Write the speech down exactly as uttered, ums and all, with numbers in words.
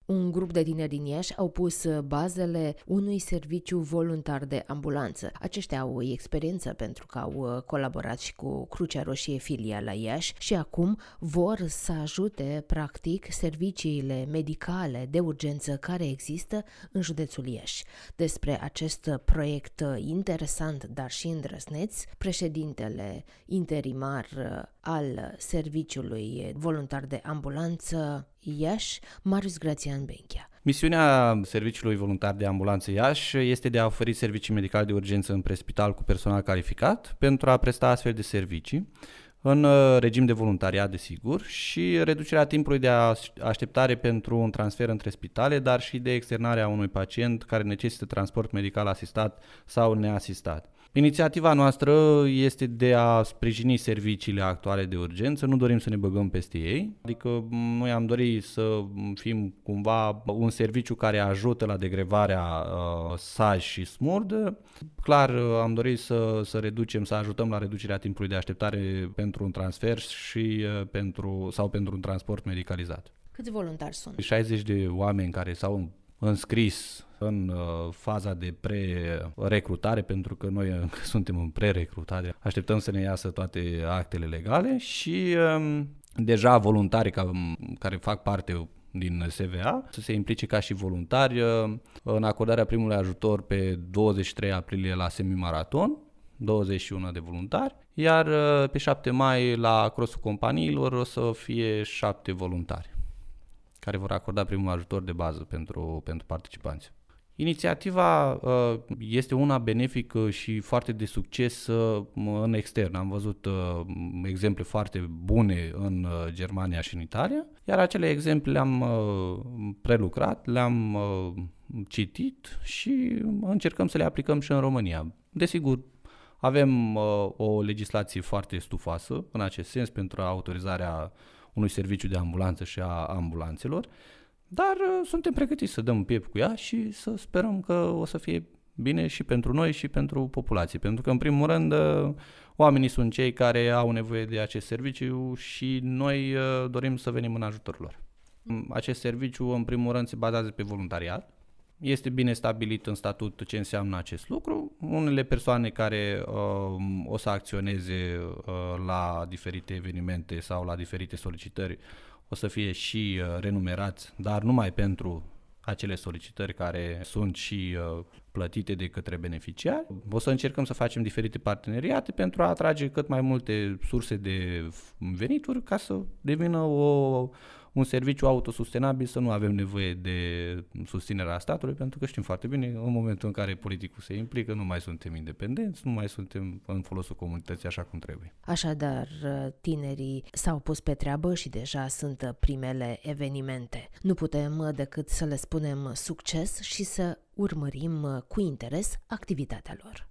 Un grup de tineri din Iași au pus bazele unui serviciu voluntar de ambulanță. Aceștia au experiență pentru că au colaborat și cu Crucea Roșie Filia la Iași și acum vor să ajute practic serviciile medicale de urgență care există în județul Iași. Despre acest proiect interesant, dar și îndrăzneț, președintele interimar al Serviciului Voluntar de Ambulanță Iași, Marius Grațian Benchea. Misiunea Serviciului Voluntar de Ambulanță Iași este de a oferi servicii medicale de urgență în prespital cu personal calificat pentru a presta astfel de servicii în regim de voluntariat, desigur, și reducerea timpului de așteptare pentru un transfer între spitale, dar și de externarea unui pacient care necesită transport medical asistat sau neasistat. Inițiativa noastră este de a sprijini serviciile actuale de urgență, nu dorim să ne băgăm peste ei, adică noi am dorit să fim cumva un serviciu care ajută la degrevarea uh, saj și smurd. Clar, am dorit să, să reducem, să ajutăm la reducerea timpului de așteptare pentru un transfer și uh, pentru, sau pentru un transport medicalizat. Câți voluntari sunt? șaizeci de oameni care s-au înscris în uh, faza de pre-recrutare, pentru că noi încă suntem în pre-recrutare. Așteptăm să ne iasă toate actele legale și uh, deja voluntarii ca, care fac parte din S V A să se implice ca și voluntari uh, în acordarea primului ajutor pe douăzeci și trei aprilie la semimaraton, douăzeci și unu de voluntari, iar uh, pe șapte mai la crossul companiilor o să fie șapte voluntari care vor acorda primul ajutor de bază pentru, pentru participanți. Inițiativa uh, este una benefică și foarte de succes uh, în extern. Am văzut uh, exemple foarte bune în uh, Germania și în Italia, iar acele exemple le-am uh, prelucrat, le-am uh, citit și încercăm să le aplicăm și în România. Desigur, avem uh, o legislație foarte stufoasă în acest sens pentru autorizarea unui serviciu de ambulanță și a ambulanțelor, dar uh, suntem pregătiți să dăm piept cu ea și să sperăm că o să fie bine și pentru noi și pentru populație, pentru că în primul rând uh, oamenii sunt cei care au nevoie de acest serviciu și noi uh, dorim să venim în ajutorul lor. Acest serviciu în primul rând se bazează pe voluntariat. Este bine stabilit în statut ce înseamnă acest lucru. Unele persoane care uh, o să acționeze uh, la diferite evenimente sau la diferite solicitări o să fie și uh, renumerați, dar numai pentru acele solicitări care sunt și uh, plătite de către beneficiari. O să încercăm să facem diferite parteneriate pentru a atrage cât mai multe surse de venituri ca să devină o un serviciu autosustenabil, să nu avem nevoie de susținerea statului, pentru că știm foarte bine, în momentul în care politicul se implică, nu mai suntem independenți, nu mai suntem în folosul comunității așa cum trebuie. Așadar, tinerii s-au pus pe treabă și deja sunt primele evenimente. Nu putem decât să le spunem succes și să urmărim cu interes activitatea lor.